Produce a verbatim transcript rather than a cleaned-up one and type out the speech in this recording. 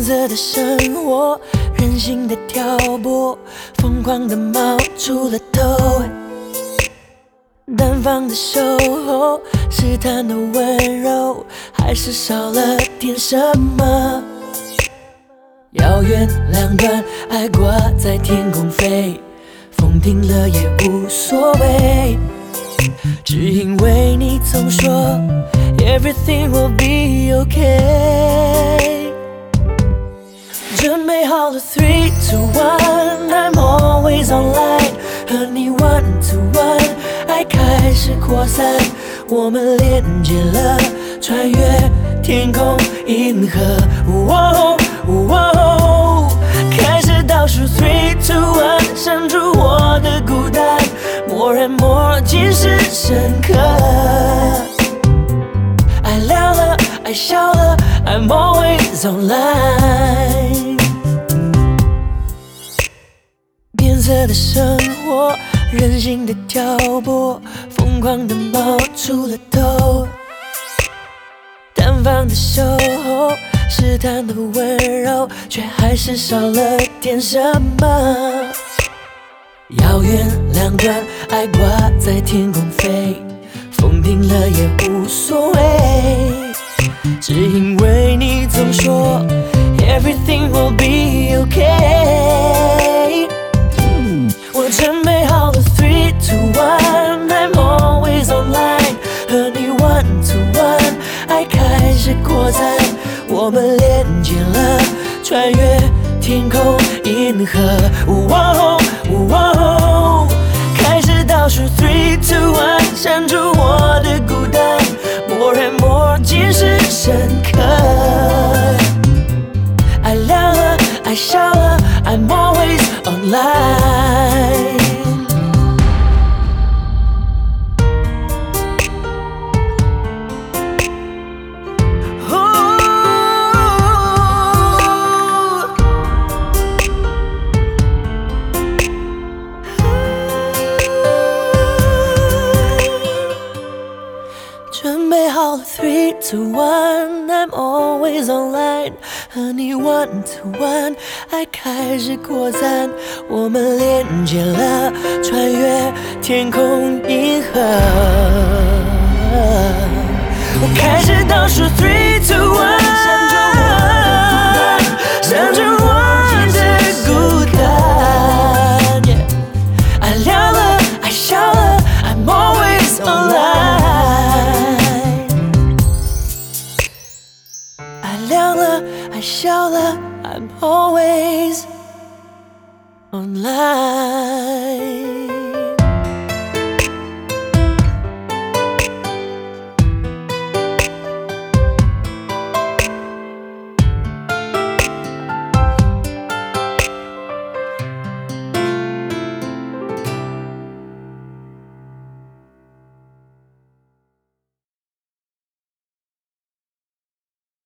色的生活，任性的挑拨，疯狂的冒出了头。单方的守候，试探的温柔，还是少了点什么？遥远两端，爱挂在天空飞，风停了也无所谓，只因为你总说 Everything will be okay。 准备好了 three two one I'm always online， 和你 one to one， 爱开始扩散，我们连接了，穿越天空银河。哦哦，开始倒数 three two one， 删除我的孤单， more and more 尽是深刻。爱亮了，爱笑了 I'm always online。 变色的生活，任性的挑拨，疯狂的冒出了头。单方的守候，试探的温柔，却还是少了点什么。遥远两端，爱挂在天空飞，风停了也无所谓，只因为你总说 Everything will be okay。 我准备好了 three two one I'm always online， 和你 one to one， 爱开始扩散，我们连接了，穿越天空银河。哦哦，开始倒数 three two one， 删除我的孤单， more and more 尽是深刻。爱亮了，爱笑了 I'm always online。 准备好了 three two one I'm always online， 和你 one to one， 爱开始扩散，我们连接了，穿越天空银河。我开始倒数 three two one， 删除我的孤单， yeah， 爱亮了，爱笑了 I'm always online。 亮了，爱笑了 I'm always online。